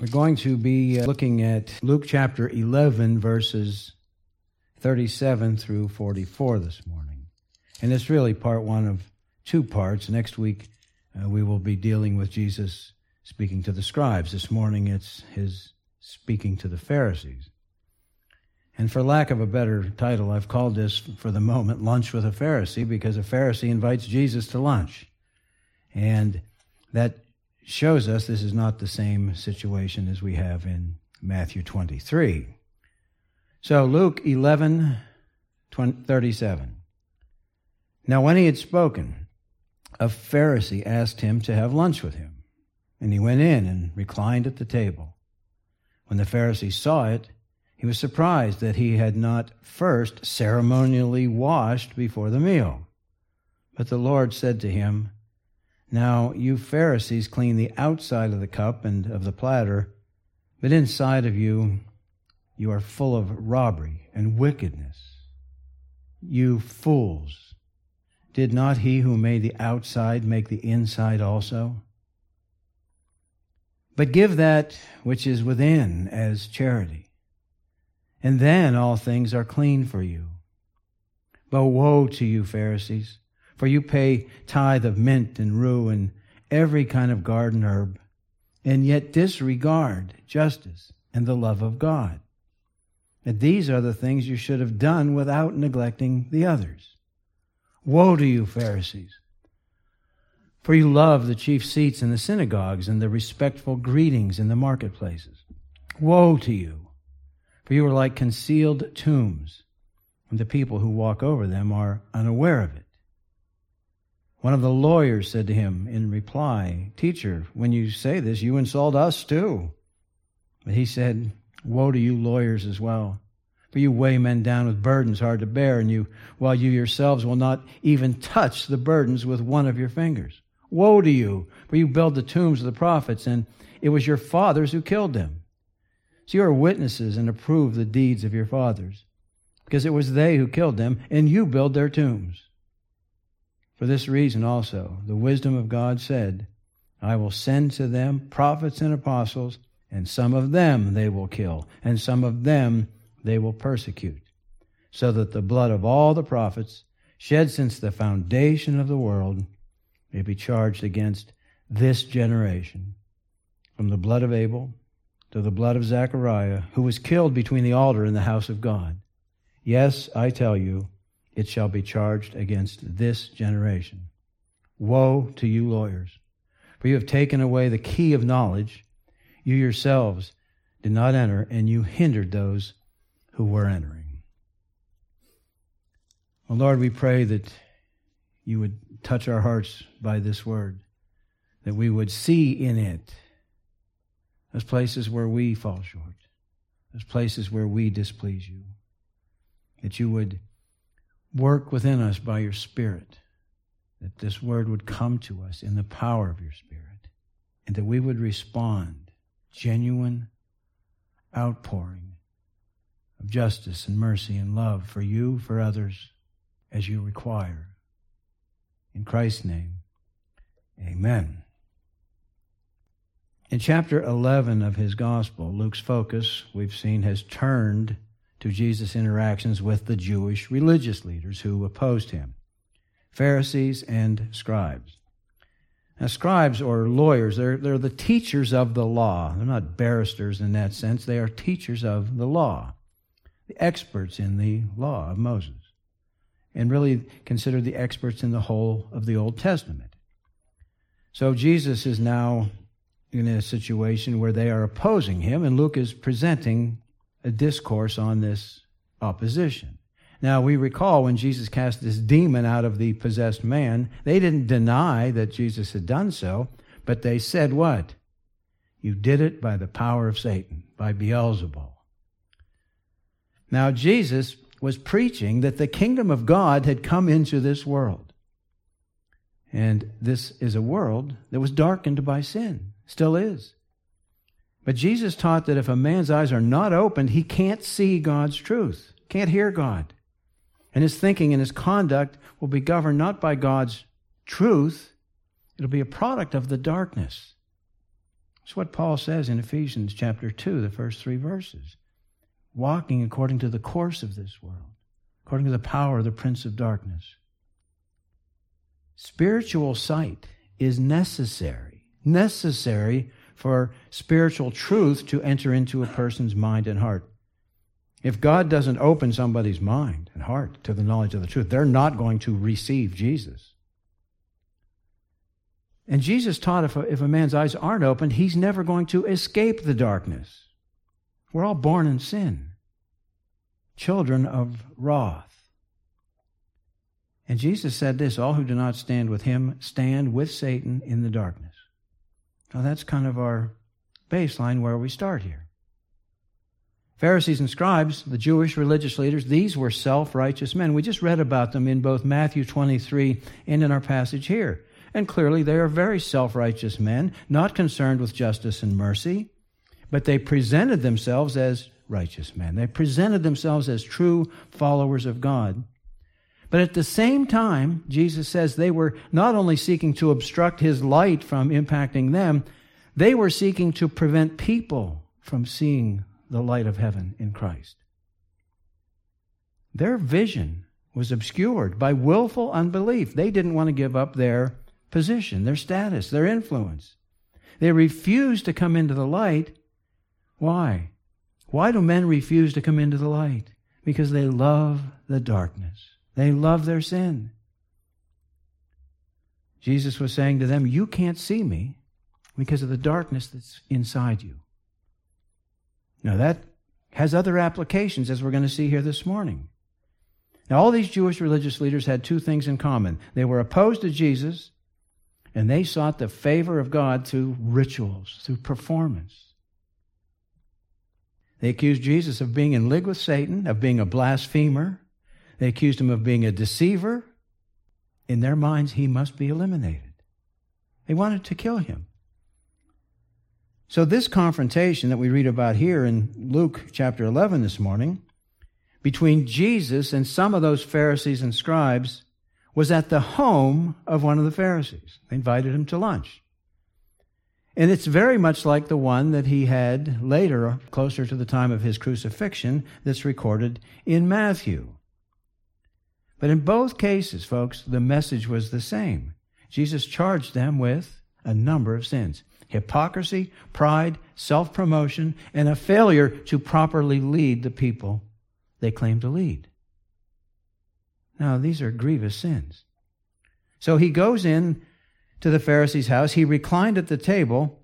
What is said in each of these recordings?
We're going to be looking at Luke chapter 11, verses 37 through 44 this morning. And it's really part one of two parts. Next week, we will be dealing with Jesus speaking to the scribes. This morning, it's his speaking to the Pharisees. And for lack of a better title, I've called this, for the moment, Lunch with a Pharisee, because a Pharisee invites Jesus to lunch. And that shows us this is not the same situation as we have in Matthew 23. So Luke 11:37. Now when he had spoken, a Pharisee asked him to have lunch with him. And he went in and reclined at the table. When the Pharisee saw it, he was surprised that he had not first ceremonially washed before the meal. But the Lord said to him, "Now you Pharisees clean the outside of the cup and of the platter, but inside of you are full of robbery and wickedness. You fools, did not he who made the outside make the inside also? But give that which is within as charity, and then all things are clean for you. But woe to you, Pharisees, for you pay tithe of mint and rue and every kind of garden herb, and yet disregard justice and the love of God. And these are the things you should have done without neglecting the others. Woe to you, Pharisees, for you love the chief seats in the synagogues and the respectful greetings in the marketplaces. Woe to you, for you are like concealed tombs, and the people who walk over them are unaware of it." One of the lawyers said to him in reply, "Teacher, when you say this, you insult us too." But he said, "Woe to you lawyers as well, for you weigh men down with burdens hard to bear, while you yourselves will not even touch the burdens with one of your fingers. Woe to you, for you build the tombs of the prophets, and it was your fathers who killed them. So you are witnesses and approve the deeds of your fathers, because it was they who killed them, and you build their tombs. For this reason also, the wisdom of God said, I will send to them prophets and apostles, and some of them they will kill, and some of them they will persecute, so that the blood of all the prophets shed since the foundation of the world may be charged against this generation, from the blood of Abel to the blood of Zechariah, who was killed between the altar and the house of God. Yes, I tell you, it shall be charged against this generation. Woe to you lawyers, for you have taken away the key of knowledge. You yourselves did not enter, and you hindered those who were entering." Well, Lord, we pray that you would touch our hearts by this word, that we would see in it those places where we fall short, those places where we displease you, that you would work within us by your Spirit, that this word would come to us in the power of your Spirit, and that we would respond, genuine outpouring of justice and mercy and love for you, for others, as you require. In Christ's name, amen. In chapter 11 of his gospel, Luke's focus, we've seen, has turned to Jesus' interactions with the Jewish religious leaders who opposed him, Pharisees and scribes. Now, scribes or lawyers, they're the teachers of the law. They're not barristers in that sense. They are teachers of the law, the experts in the law of Moses, and really considered the experts in the whole of the Old Testament. So Jesus is now in a situation where they are opposing him, and Luke is presenting a discourse on this opposition. Now, we recall when Jesus cast this demon out of the possessed man, they didn't deny that Jesus had done so, but they said what? You did it by the power of Satan, by Beelzebul. Now, Jesus was preaching that the kingdom of God had come into this world. And this is a world that was darkened by sin, still is. But Jesus taught that if a man's eyes are not opened, he can't see God's truth, can't hear God. And his thinking and his conduct will be governed not by God's truth, it'll be a product of the darkness. It's what Paul says in Ephesians chapter 2, the first 3 verses. Walking according to the course of this world, according to the power of the prince of darkness. Spiritual sight is necessary for spiritual truth to enter into a person's mind and heart. If God doesn't open somebody's mind and heart to the knowledge of the truth, they're not going to receive Jesus. And Jesus taught if a man's eyes aren't opened, he's never going to escape the darkness. We're all born in sin, children of wrath. And Jesus said this, all who do not stand with him stand with Satan in the darkness. Now that's kind of our baseline where we start here. Pharisees and scribes, the Jewish religious leaders, these were self-righteous men. We just read about them in both Matthew 23 and in our passage here. And clearly they are very self-righteous men, not concerned with justice and mercy, but they presented themselves as righteous men. They presented themselves as true followers of God. But at the same time, Jesus says they were not only seeking to obstruct his light from impacting them, they were seeking to prevent people from seeing the light of heaven in Christ. Their vision was obscured by willful unbelief. They didn't want to give up their position, their status, their influence. They refused to come into the light. Why? Why do men refuse to come into the light? Because they love the darkness. They love their sin. Jesus was saying to them, you can't see me because of the darkness that's inside you. Now that has other applications, as we're going to see here this morning. Now all these Jewish religious leaders had 2 things in common. They were opposed to Jesus, and they sought the favor of God through rituals, through performance. They accused Jesus of being in league with Satan, of being a blasphemer. They accused him of being a deceiver. In their minds, he must be eliminated. They wanted to kill him. So this confrontation that we read about here in Luke chapter 11 this morning, between Jesus and some of those Pharisees and scribes, was at the home of one of the Pharisees. They invited him to lunch. And it's very much like the one that he had later, closer to the time of his crucifixion, that's recorded in Matthew. But in both cases, folks, the message was the same. Jesus charged them with a number of sins: hypocrisy, pride, self-promotion, and a failure to properly lead the people they claim to lead. Now, these are grievous sins. So he goes in to the Pharisee's house. He reclined at the table.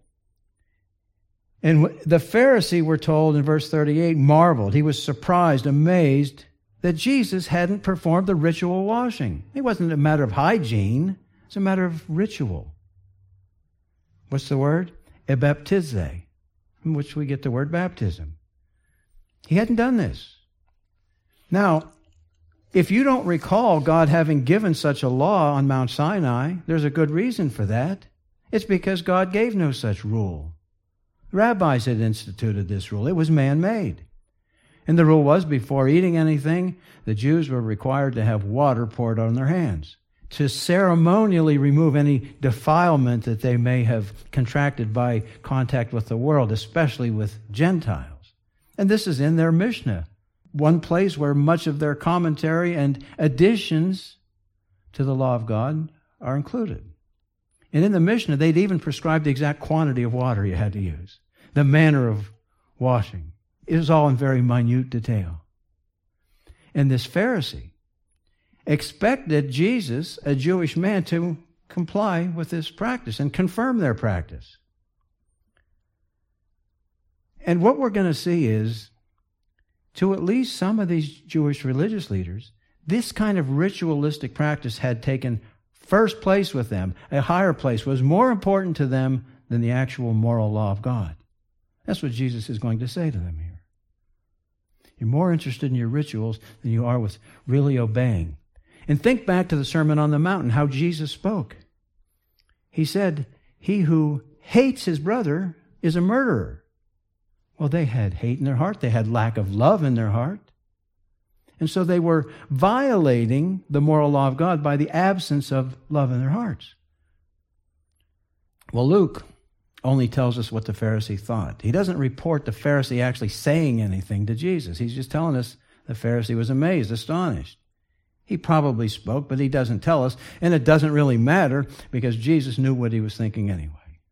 And the Pharisee, we're told in verse 38, marveled. He was surprised, amazed that Jesus hadn't performed the ritual washing. It wasn't a matter of hygiene. It's a matter of ritual. What's the word? Ebaptize, from which we get the word baptism. He hadn't done this. Now, if you don't recall God having given such a law on Mount Sinai, there's a good reason for that. It's because God gave no such rule. Rabbis had instituted this rule. It was man-made. And the rule was, before eating anything, the Jews were required to have water poured on their hands to ceremonially remove any defilement that they may have contracted by contact with the world, especially with Gentiles. And this is in their Mishnah, one place where much of their commentary and additions to the law of God are included. And in the Mishnah, they'd even prescribed the exact quantity of water you had to use, the manner of washing. It was all in very minute detail. And this Pharisee expected Jesus, a Jewish man, to comply with this practice and confirm their practice. And what we're going to see is, to at least some of these Jewish religious leaders, this kind of ritualistic practice had taken first place with them, a higher place, was more important to them than the actual moral law of God. That's what Jesus is going to say to them here. You're more interested in your rituals than you are with really obeying. And think back to the Sermon on the Mount, how Jesus spoke. He said, he who hates his brother is a murderer. Well, they had hate in their heart. They had lack of love in their heart. And so they were violating the moral law of God by the absence of love in their hearts. Well, Luke only tells us what the Pharisee thought. He doesn't report the Pharisee actually saying anything to Jesus. He's just telling us the Pharisee was amazed, astonished. He probably spoke, but he doesn't tell us, and it doesn't really matter because Jesus knew what he was thinking anyway.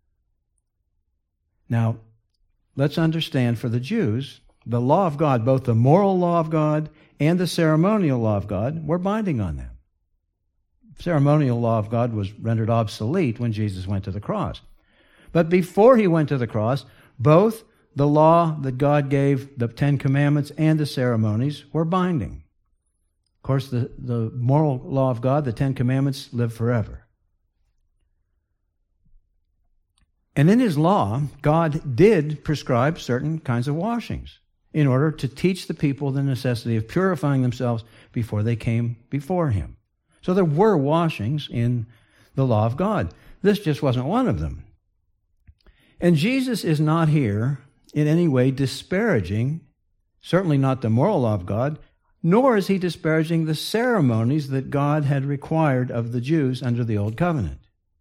Now, let's understand for the Jews, the law of God, both the moral law of God and the ceremonial law of God, were binding on them. Ceremonial law of God was rendered obsolete when Jesus went to the cross. But before he went to the cross, both the law that God gave, the Ten Commandments, and the ceremonies were binding. Of course, the moral law of God, the Ten Commandments, live forever. And in his law, God did prescribe certain kinds of washings in order to teach the people the necessity of purifying themselves before they came before him. So there were washings in the law of God. This just wasn't one of them. And Jesus is not here in any way disparaging, certainly not the moral law of God, nor is he disparaging the ceremonies that God had required of the Jews under the Old Covenant.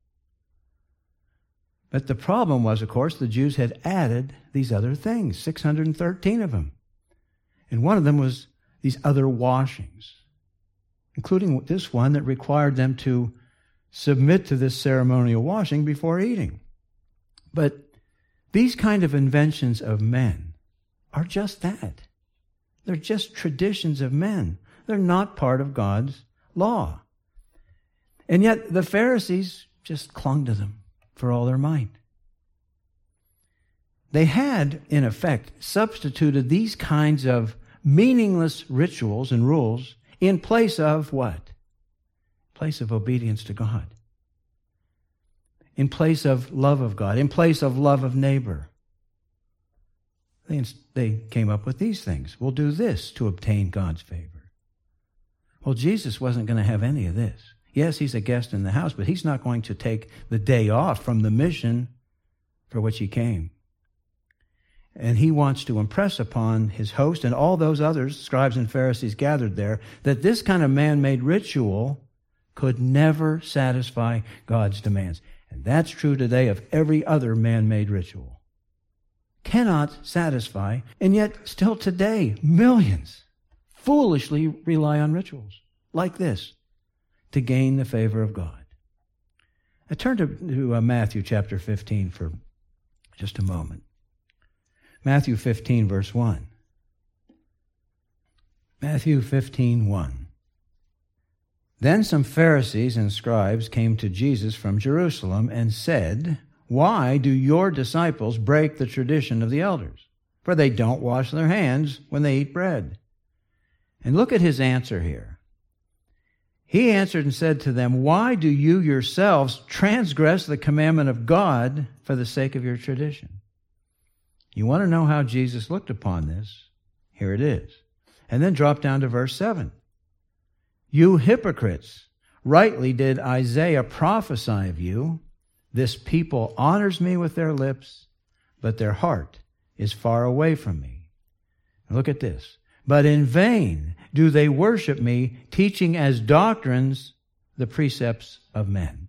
But the problem was, of course, the Jews had added these other things, 613 of them. And one of them was these other washings, including this one that required them to submit to this ceremonial washing before eating. But these kind of inventions of men are just that. They're just traditions of men. They're not part of God's law. And yet the Pharisees just clung to them for all their might. They had, in effect, substituted these kinds of meaningless rituals and rules in place of what? In place of obedience to God. In place of love of God. In place of love of neighbor. They came up with these things. We'll do this to obtain God's favor. Well, Jesus wasn't going to have any of this. Yes, he's a guest in the house, but he's not going to take the day off from the mission for which he came. And he wants to impress upon his host and all those others, scribes and Pharisees gathered there, that this kind of man-made ritual could never satisfy God's demands. And that's true today of every other man-made ritual. Cannot satisfy, and yet still today, millions foolishly rely on rituals like this to gain the favor of God. I turn to Matthew chapter 15 for just a moment. Matthew 15, verse 1. Matthew 15, 1. Then some Pharisees and scribes came to Jesus from Jerusalem and said, "Why do your disciples break the tradition of the elders? For they don't wash their hands when they eat bread." And look at his answer here. He answered and said to them, "Why do you yourselves transgress the commandment of God for the sake of your tradition?" You want to know how Jesus looked upon this? Here it is. And then drop down to verse 7. "You hypocrites, rightly did Isaiah prophesy of you. This people honors me with their lips, but their heart is far away from me." Look at this. "But in vain do they worship me, teaching as doctrines the precepts of men."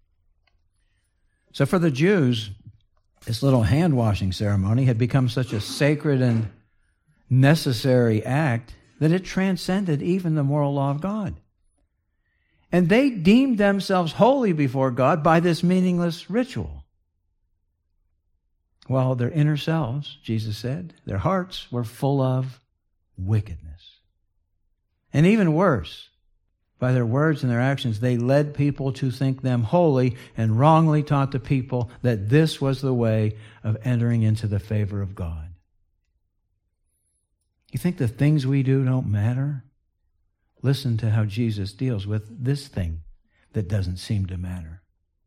So for the Jews, this little hand-washing ceremony had become such a sacred and necessary act that it transcended even the moral law of God. And they deemed themselves holy before God by this meaningless ritual. While their inner selves, Jesus said, their hearts were full of wickedness. And even worse, by their words and their actions, they led people to think them holy and wrongly taught the people that this was the way of entering into the favor of God. You think the things we do don't matter? Listen to how Jesus deals with this thing that doesn't seem to matter.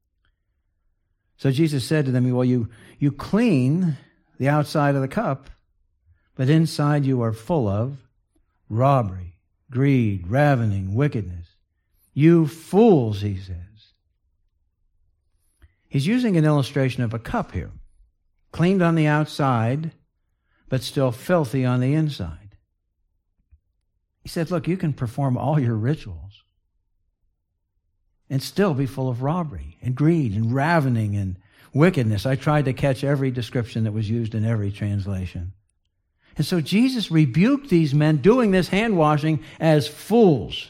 So Jesus said to them, "Well, you clean the outside of the cup, but inside you are full of robbery, greed, ravening, wickedness. You fools," he says. He's using an illustration of a cup here, cleaned on the outside, but still filthy on the inside. He said, look, you can perform all your rituals and still be full of robbery and greed and ravening and wickedness. I tried to catch every description that was used in every translation. And so Jesus rebuked these men doing this hand washing as fools.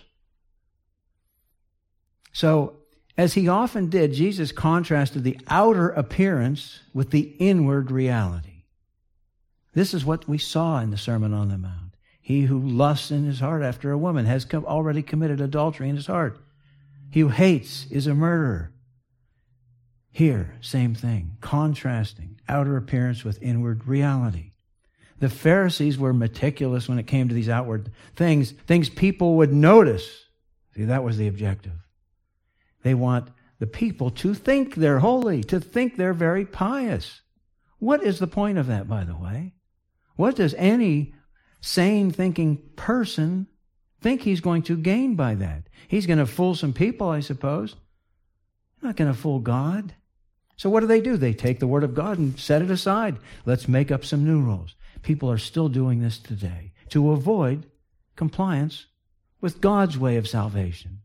So, as he often did, Jesus contrasted the outer appearance with the inward reality. This is what we saw in the Sermon on the Mount. He who lusts in his heart after a woman has already committed adultery in his heart. He who hates is a murderer. Here, same thing, contrasting outer appearance with inward reality. The Pharisees were meticulous when it came to these outward things people would notice. See, that was the objective. They want the people to think they're holy, to think they're very pious. What is the point of that, by the way? What does any sane thinking person think he's going to gain by that? He's going to fool some people, I suppose. Not going to fool God. So what do? They take the Word of God and set it aside. Let's make up some new rules. People are still doing this today to avoid compliance with God's way of salvation.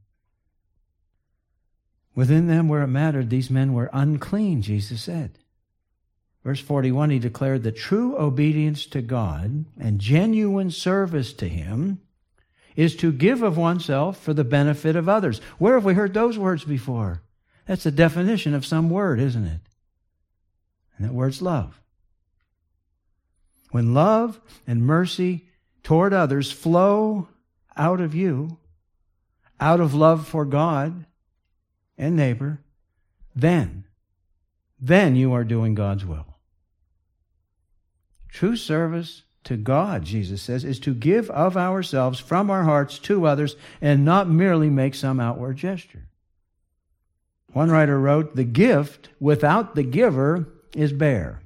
Within them, where it mattered, these men were unclean, Jesus said. Verse 41, he declared that true obedience to God and genuine service to Him is to give of oneself for the benefit of others. Where have we heard those words before? That's the definition of some word, isn't it? And that word's love. When love and mercy toward others flow out of you, out of love for God and neighbor, then you are doing God's will. True service to God, Jesus says, is to give of ourselves from our hearts to others and not merely make some outward gesture. One writer wrote, the gift without the giver is bare.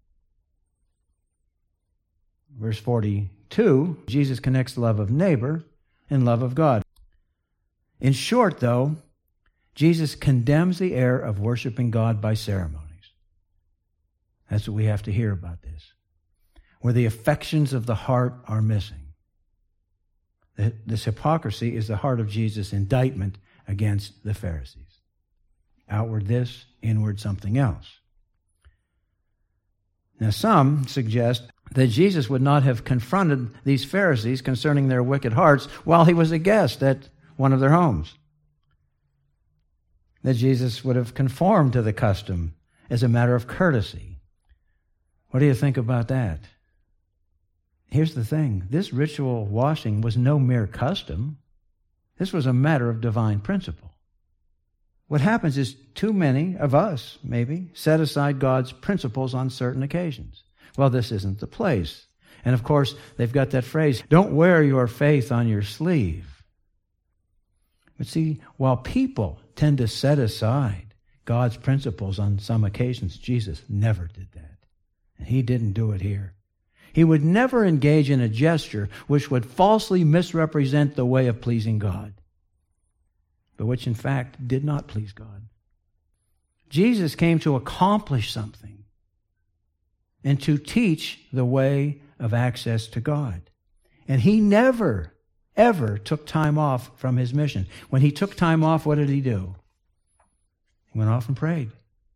Verse 42, Jesus connects the love of neighbor and love of God. In short, though, Jesus condemns the error of worshiping God by ceremonies. That's what we have to hear about this. Where the affections of the heart are missing. This hypocrisy is the heart of Jesus' indictment against the Pharisees. Outward this, inward something else. Now some suggest that Jesus would not have confronted these Pharisees concerning their wicked hearts while he was a guest at one of their homes. That Jesus would have conformed to the custom as a matter of courtesy. What do you think about that? Here's the thing. This ritual washing was no mere custom. This was a matter of divine principle. What happens is too many of us, maybe, set aside God's principles on certain occasions. Well, this isn't the place. And of course, they've got that phrase, don't wear your faith on your sleeve. But see, while people tend to set aside God's principles on some occasions, Jesus never did that. And He didn't do it here. He would never engage in a gesture which would falsely misrepresent the way of pleasing God, but which in fact did not please God. Jesus came to accomplish something and to teach the way of access to God. And He never, ever took time off from His mission. When He took time off, what did He do? He went off and prayed.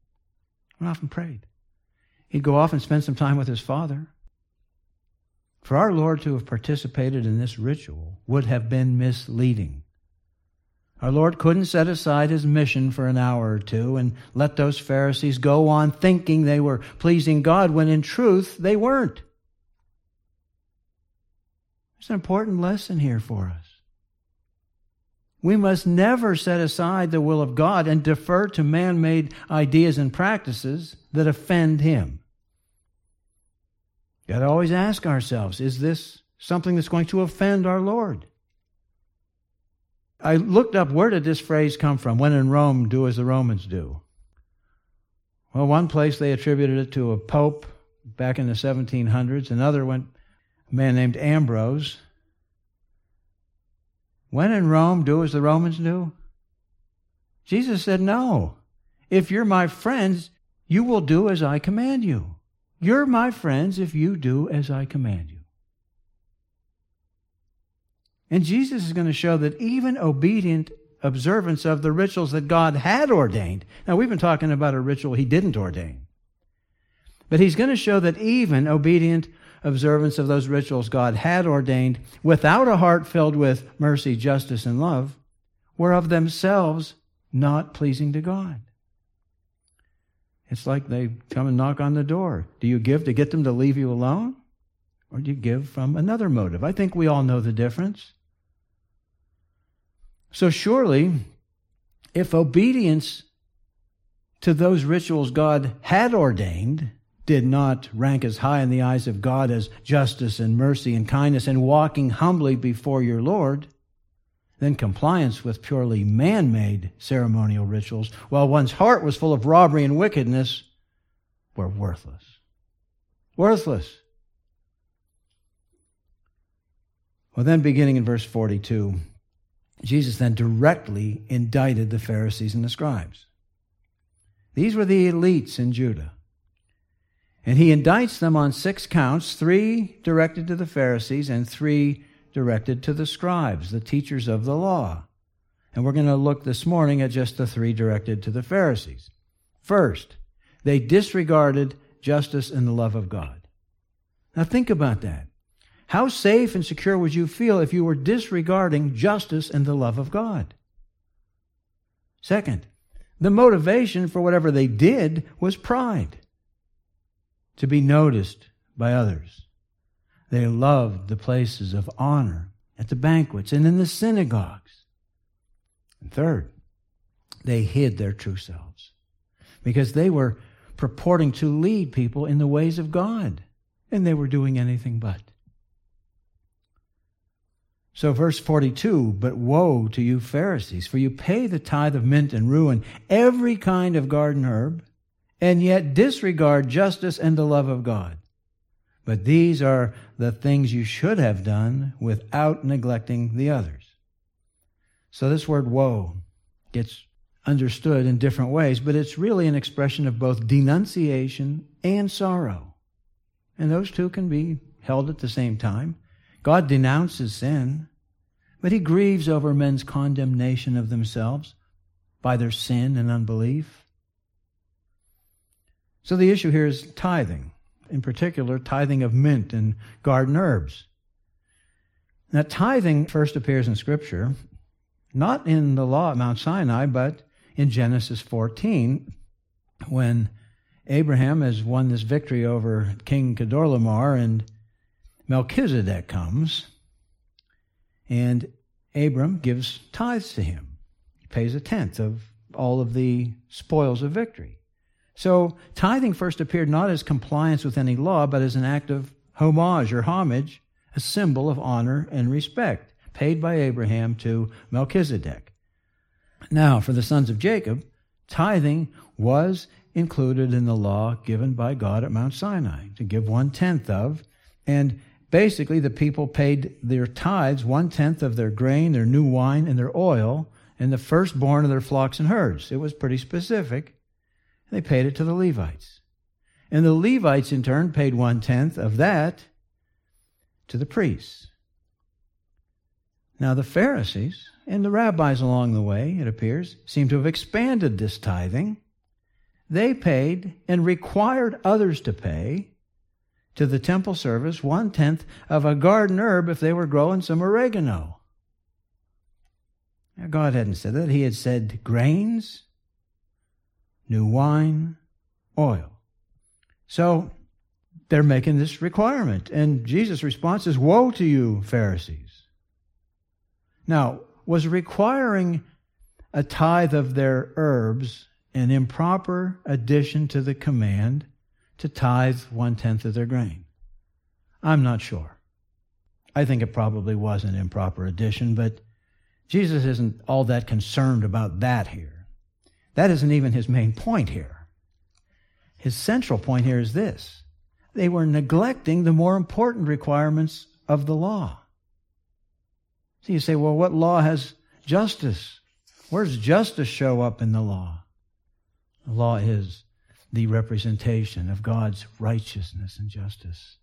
He'd go off and spend some time with His Father. For our Lord to have participated in this ritual would have been misleading. Our Lord couldn't set aside His mission for an hour or two and let those Pharisees go on thinking they were pleasing God when in truth they weren't. There's an important lesson here for us. We must never set aside the will of God and defer to man-made ideas and practices that offend Him. We've got to always ask ourselves, is this something that's going to offend our Lord? I looked up, where did this phrase come from? When in Rome, do as the Romans do. Well, one place they attributed it to a pope back in the 1700s. Another one, a man named Ambrose. When in Rome, do as the Romans do? Jesus said, no. If you're my friends, you will do as I command you. You're my friends if you do as I command you. And Jesus is going to show that even obedient observance of the rituals that God had ordained. Now, we've been talking about a ritual he didn't ordain. But he's going to show that even obedient observance of those rituals God had ordained, without a heart filled with mercy, justice, and love, were of themselves not pleasing to God. It's like they come and knock on the door. Do you give to get them to leave you alone? Or do you give from another motive? I think we all know the difference. So surely, if obedience to those rituals God had ordained did not rank as high in the eyes of God as justice and mercy and kindness and walking humbly before your Lord, then compliance with purely man-made ceremonial rituals, while one's heart was full of robbery and wickedness, were worthless. Worthless. Well, then beginning in verse 42, Jesus then directly indicted the Pharisees and the scribes. These were the elites in Judah. And he indicts them on 6 counts, 3 directed to the Pharisees and 3 directed to the scribes, the teachers of the law. And we're going to look this morning at just the 3 directed to the Pharisees. First, they disregarded justice and the love of God. Now think about that. How safe and secure would you feel if you were disregarding justice and the love of God? Second, the motivation for whatever they did was pride, to be noticed by others. They loved the places of honor at the banquets and in the synagogues. And third, they hid their true selves because they were purporting to lead people in the ways of God, and they were doing anything but. So verse 42, but woe to you Pharisees, for you pay the tithe of mint and rue and every kind of garden herb, and yet disregard justice and the love of God. But these are the things you should have done without neglecting the others. So this word woe gets understood in different ways, but it's really an expression of both denunciation and sorrow. And those two can be held at the same time. God denounces sin, but he grieves over men's condemnation of themselves by their sin and unbelief. So the issue here is tithing, in particular tithing of mint and garden herbs. Now tithing first appears in Scripture, not in the law at Mount Sinai, but in Genesis 14, when Abraham has won this victory over King Kedorlaomer, and Melchizedek comes, and Abram gives tithes to him. He pays 1/10 of all of the spoils of victory. So tithing first appeared not as compliance with any law, but as an act of homage or homage, a symbol of honor and respect, paid by Abraham to Melchizedek. Now, for the sons of Jacob, tithing was included in the law given by God at Mount Sinai, to give 1/10 of, and basically, the people paid their tithes, 1/10 of their grain, their new wine, and their oil, and the firstborn of their flocks and herds. It was pretty specific. They paid it to the Levites. And the Levites, in turn, paid 1/10 of that to the priests. Now, the Pharisees and the rabbis along the way, it appears, seem to have expanded this tithing. They paid and required others to pay to the temple service 1/10 of a garden herb if they were growing some oregano. Now, God hadn't said that. He had said grains, new wine, oil. So they're making this requirement. And Jesus' response is, woe to you, Pharisees. Now, was requiring a tithe of their herbs an improper addition to the command to tithe 1/10 of their grain? I'm not sure. I think it probably was an improper addition, but Jesus isn't all that concerned about that here. That isn't even his main point here. His central point here is this: they were neglecting the more important requirements of the law. So you say, well, what law has justice? Where does justice show up in the law? The law is the representation of God's righteousness and justice.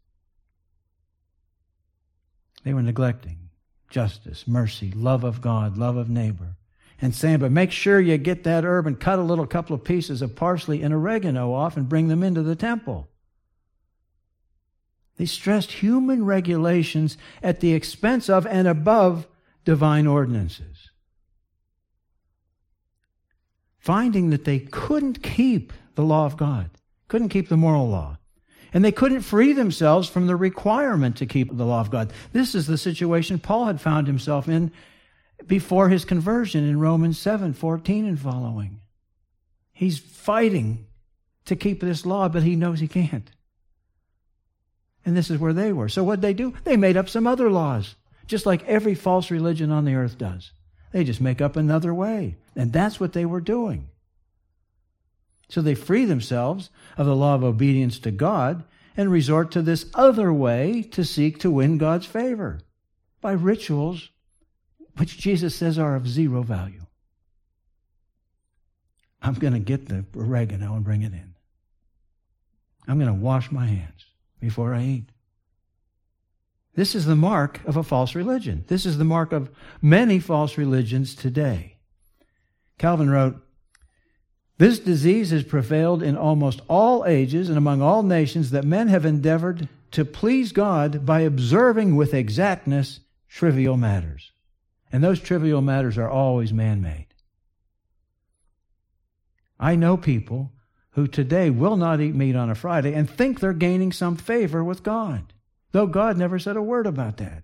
They were neglecting justice, mercy, love of God, love of neighbor. and saying, but make sure you get that herb and cut a couple of pieces of parsley and oregano off and bring them into the temple. They stressed human regulations at the expense of and above divine ordinances. Finding that they couldn't keep the law of God, couldn't keep the moral law, and they couldn't free themselves from the requirement to keep the law of God. This is the situation Paul had found himself in before his conversion in Romans 7:14 and following. He's fighting to keep this law, but he knows he can't. And this is where they were. So what'd they do? They made up some other laws, just like every false religion on the earth does. They just make up another way. And that's what they were doing. So they free themselves of the law of obedience to God and resort to this other way to seek to win God's favor by rituals which Jesus says are of zero value. I'm going to get the oregano and bring it in. I'm going to wash my hands before I eat. This is the mark of a false religion. This is the mark of many false religions today. Calvin wrote, "This disease has prevailed in almost all ages and among all nations, that men have endeavored to please God by observing with exactness trivial matters." And those trivial matters are always man-made. I know people who today will not eat meat on a Friday and think they're gaining some favor with God, though God never said a word about that.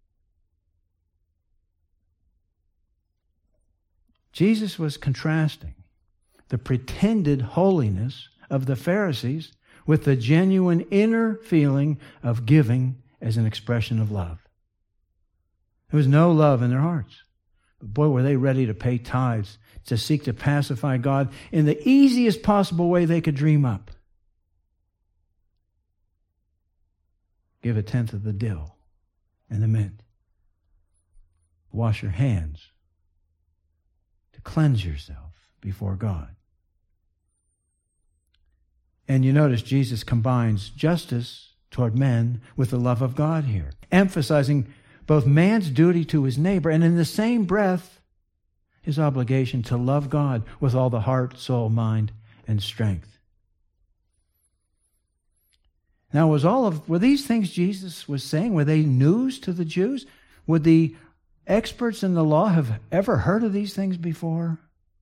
Jesus was contrasting the pretended holiness of the Pharisees with the genuine inner feeling of giving as an expression of love. There was no love in their hearts. But boy, were they ready to pay tithes to seek to pacify God in the easiest possible way they could dream up. Give 1/10 of the dill and the mint. Wash your hands to cleanse yourself before God. And you notice Jesus combines justice toward men with the love of God here, emphasizing both man's duty to his neighbor and in the same breath his obligation to love God with all the heart, soul, mind, and strength. Now, were these things Jesus was saying, were they news to the Jews? Would the experts in the law have ever heard of these things before?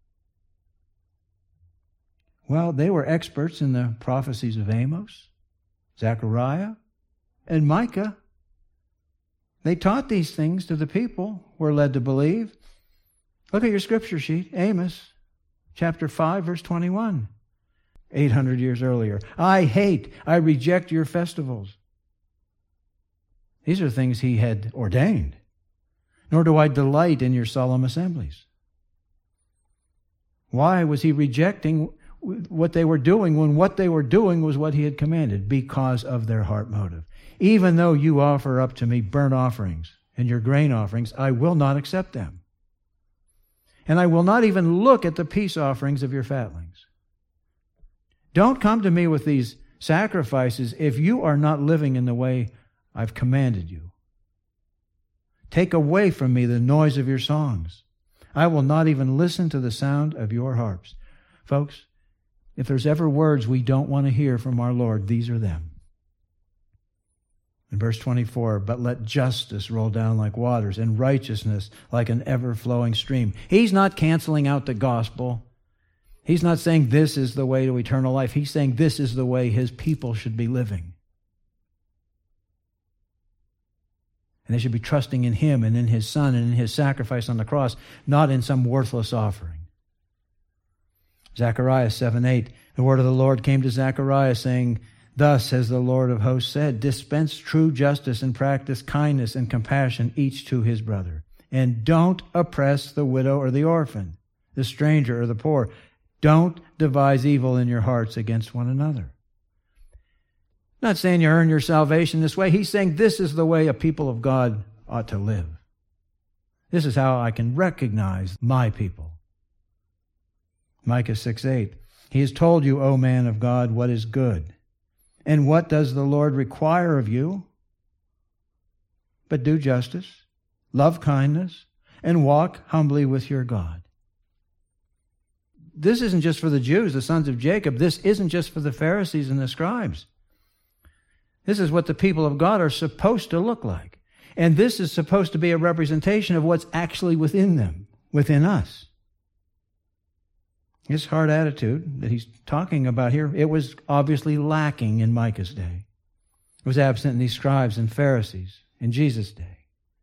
Well, they were experts in the prophecies of Amos, Zechariah, and Micah. They taught these things to the people who were led to believe. Look at your scripture sheet, Amos chapter 5, verse 21. 800 years earlier. I reject your festivals. These are things he had ordained. Nor do I delight in your solemn assemblies. Why was he rejecting what they were doing when what they were doing was what he had commanded? Because of their heart motive. Even though you offer up to me burnt offerings and your grain offerings, I will not accept them. And I will not even look at the peace offerings of your fatlings. Don't come to me with these sacrifices if you are not living in the way I've commanded you. Take away from me the noise of your songs. I will not even listen to the sound of your harps. Folks, if there's ever words we don't want to hear from our Lord, these are them. In verse 24, but let justice roll down like waters and righteousness like an ever-flowing stream. He's not canceling out the gospel. He's not saying this is the way to eternal life. He's saying this is the way his people should be living. And they should be trusting in him and in his Son and in his sacrifice on the cross, not in some worthless offering. Zechariah 7:8, the word of the Lord came to Zechariah saying, thus has the Lord of hosts said, dispense true justice and practice kindness and compassion each to his brother. And don't oppress the widow or the orphan, the stranger or the poor. Don't devise evil in your hearts against one another. Not saying you earn your salvation this way. He's saying this is the way a people of God ought to live. This is how I can recognize my people. Micah 6:8, he has told you, O man of God, what is good. And what does the Lord require of you? But do justice, love kindness, and walk humbly with your God. this isn't just for the Jews, the sons of Jacob. This isn't just for the Pharisees and the scribes. This is what the people of God are supposed to look like. And this is supposed to be a representation of what's actually within them, within us. His hard attitude that he's talking about here, it was obviously lacking in Micah's day. It was absent in these scribes and Pharisees in Jesus' day.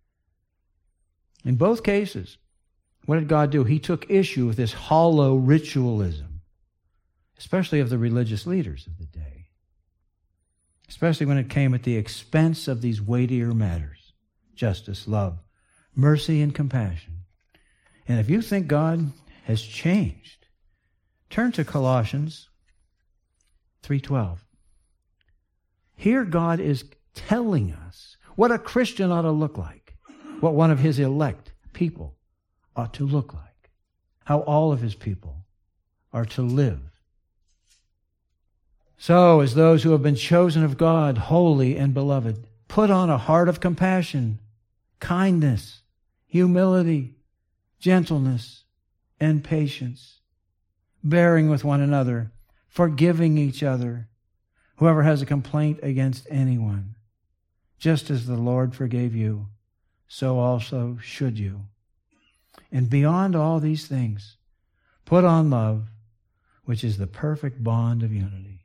In both cases, what did God do? He took issue with this hollow ritualism, especially of the religious leaders of the day, especially when it came at the expense of these weightier matters: justice, love, mercy, and compassion. And if you think God has changed, turn to Colossians 3:12. Here God is telling us what a Christian ought to look like, what one of his elect people ought to look like, how all of his people are to live. So, as those who have been chosen of God, holy and beloved, put on a heart of compassion, kindness, humility, gentleness, and patience, bearing with one another, forgiving each other, whoever has a complaint against anyone. Just as the Lord forgave you, so also should you. And beyond all these things, put on love, which is the perfect bond of unity.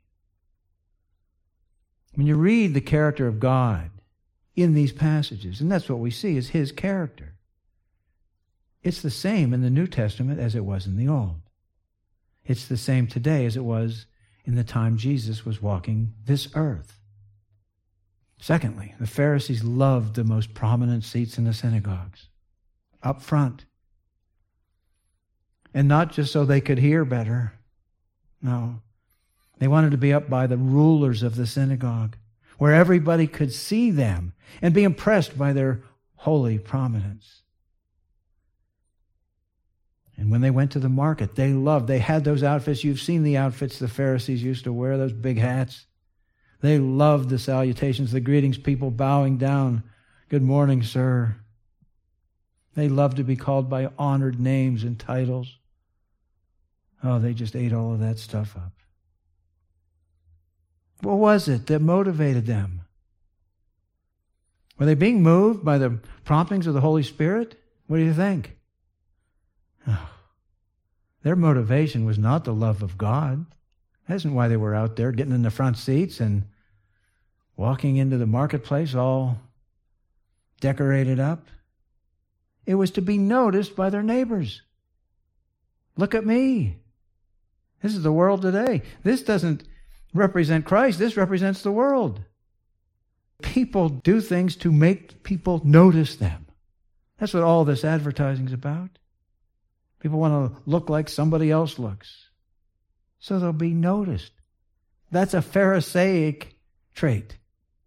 When you read the character of God in these passages, and that's what we see is his character, it's the same in the New Testament as it was in the Old. It's the same today as it was in the time Jesus was walking this earth. Secondly, the Pharisees loved the most prominent seats in the synagogues, up front. And not just so they could hear better. No. They wanted to be up by the rulers of the synagogue, where everybody could see them and be impressed by their holy prominence. And when they went to the market, they had those outfits. You've seen the outfits the Pharisees used to wear, those big hats. They loved the salutations, the greetings, people bowing down. Good morning, sir. They loved to be called by honored names and titles. Oh, they just ate all of that stuff up. What was it that motivated them? Were they being moved by the promptings of the Holy Spirit? What do you think? Oh, their motivation was not the love of God. That isn't why they were out there getting in the front seats and walking into the marketplace all decorated up. It was to be noticed by their neighbors. Look at me. This is the world today. This doesn't represent Christ. This represents the world. People do things to make people notice them. That's what all this advertising is about. People want to look like somebody else looks, so they'll be noticed. That's a Pharisaic trait.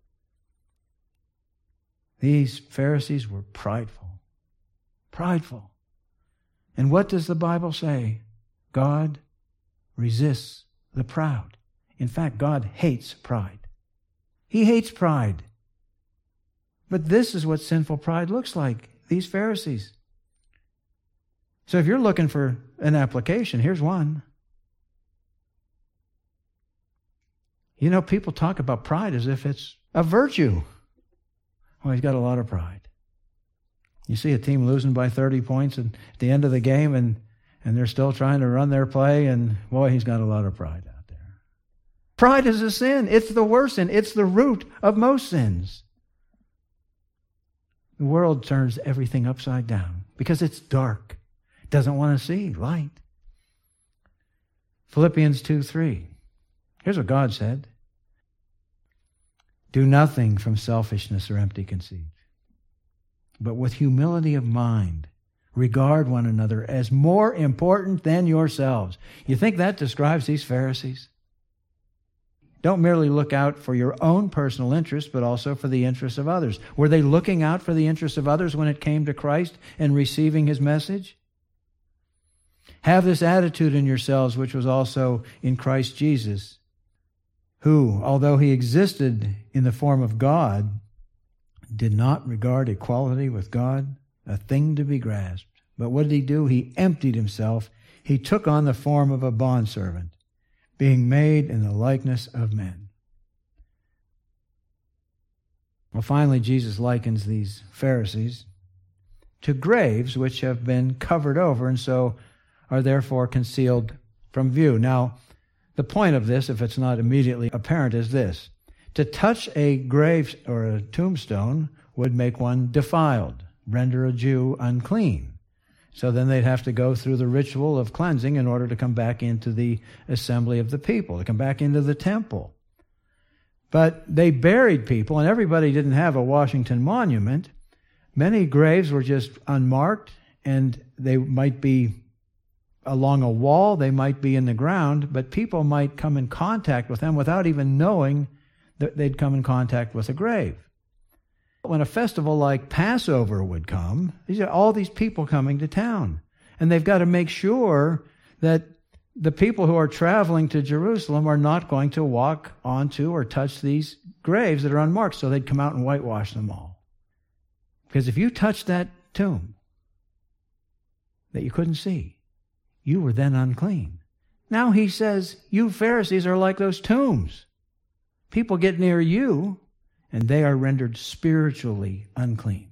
These Pharisees were prideful. Prideful. And what does the Bible say? God resists the proud. In fact, God hates pride. He hates pride. But this is what sinful pride looks like, these Pharisees. So if you're looking for an application, here's one. You know, people talk about pride as if it's a virtue. Well, he's got a lot of pride. You see a team losing by 30 points at the end of the game, and they're still trying to run their play, and boy, he's got a lot of pride out there. Pride is a sin. It's the worst sin. It's the root of most sins. The world turns everything upside down because it's dark. It doesn't want to see light. Philippians 2:3. Here's what God said. Do nothing from selfishness or empty conceit, but with humility of mind, regard one another as more important than yourselves. You think that describes these Pharisees? Don't merely look out for your own personal interests, but also for the interests of others. Were they looking out for the interests of others when it came to Christ and receiving his message? Have this attitude in yourselves, which was also in Christ Jesus, who, although he existed in the form of God, did not regard equality with God a thing to be grasped. But what did he do? He emptied himself. he took on the form of a bondservant, being made in the likeness of men. Well, finally, Jesus likens these Pharisees to graves which have been covered over and so are therefore concealed from view. Now, the point of this, if it's not immediately apparent, is this. To touch a grave or a tombstone would make one defiled, render a Jew unclean. So then they'd have to go through the ritual of cleansing in order to come back into the assembly of the people, to come back into the temple. But they buried people, and everybody didn't have a Washington Monument. Many graves were just unmarked, and they might be along a wall, they might be in the ground, but people might come in contact with them without even knowing that they'd come in contact with a grave. When a festival like Passover would come, these are all these people coming to town, and they've got to make sure that the people who are traveling to Jerusalem are not going to walk onto or touch these graves that are unmarked, so they'd come out and whitewash them all. Because if you touched that tomb that you couldn't see, you were then unclean. Now he says, you Pharisees are like those tombs. People get near you, and they are rendered spiritually unclean.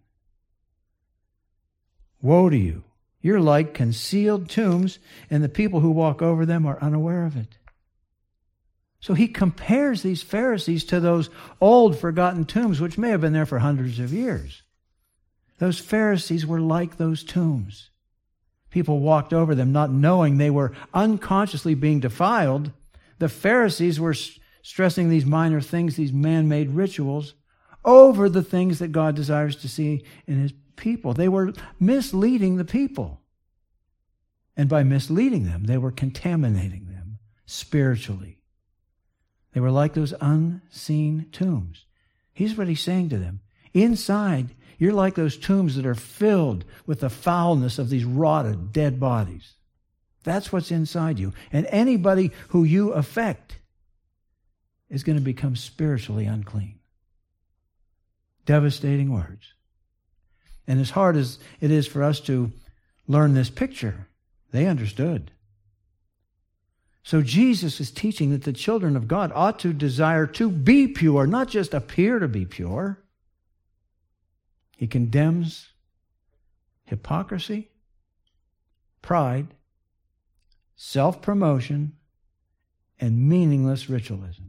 Woe to you! You're like concealed tombs, and the people who walk over them are unaware of it. So he compares these Pharisees to those old forgotten tombs, which may have been there for hundreds of years. Those Pharisees were like those tombs. People walked over them not knowing they were unconsciously being defiled. The Pharisees were stressing these minor things, these man-made rituals, over the things that God desires to see in His people. They were misleading the people. And by misleading them, they were contaminating them spiritually. They were like those unseen tombs. Here's what he's saying to them. Inside, you're like those tombs that are filled with the foulness of these rotted, dead bodies. That's what's inside you. And anybody who you affect is going to become spiritually unclean. Devastating words. And as hard as it is for us to learn this picture, they understood. So Jesus is teaching that the children of God ought to desire to be pure, not just appear to be pure. He condemns hypocrisy, pride, self-promotion, and meaningless ritualism.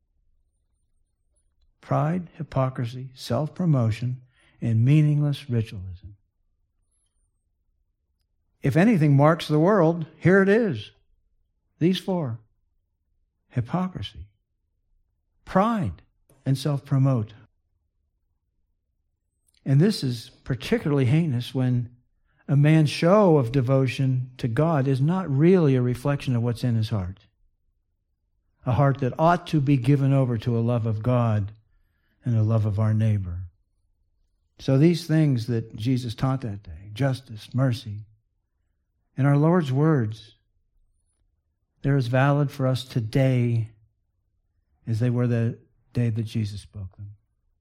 Pride, hypocrisy, self-promotion, and meaningless ritualism. If anything marks the world, here it is. These four. Hypocrisy, pride, and self-promote. And this is particularly heinous when a man's show of devotion to God is not really a reflection of what's in his heart. A heart that ought to be given over to a love of God and a love of our neighbor. So these things that Jesus taught that day, justice, mercy, and our Lord's words, they're as valid for us today as they were the day that Jesus spoke them.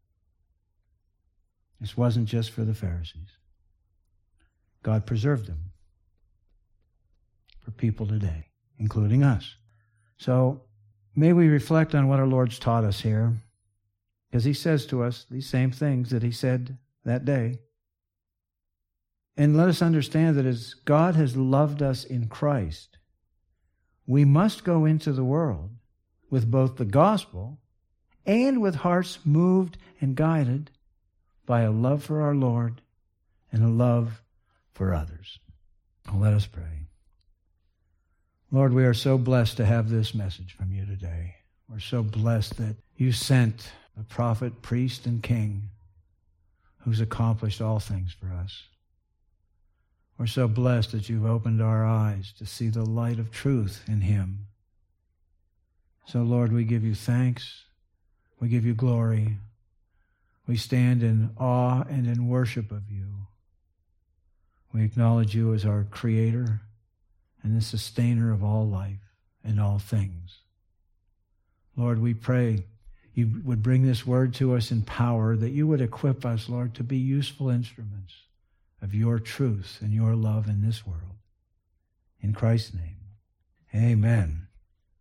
This wasn't just for the Pharisees. God preserved them for people today, including us. So may we reflect on what our Lord's taught us here, because He says to us these same things that He said that day. And let us understand that as God has loved us in Christ, we must go into the world with both the gospel and with hearts moved and guided by a love for our Lord and a love for others. Let us pray. Lord, we are so blessed to have this message from you today. We're so blessed that you sent a prophet, priest, and king who's accomplished all things for us. We're so blessed that you've opened our eyes to see the light of truth in Him. So, Lord, we give you thanks. We give you glory. We stand in awe and in worship of you. We acknowledge you as our Creator and the sustainer of all life and all things. Lord, we pray you would bring this word to us in power, that you would equip us, Lord, to be useful instruments of your truth and your love in this world. In Christ's name, amen.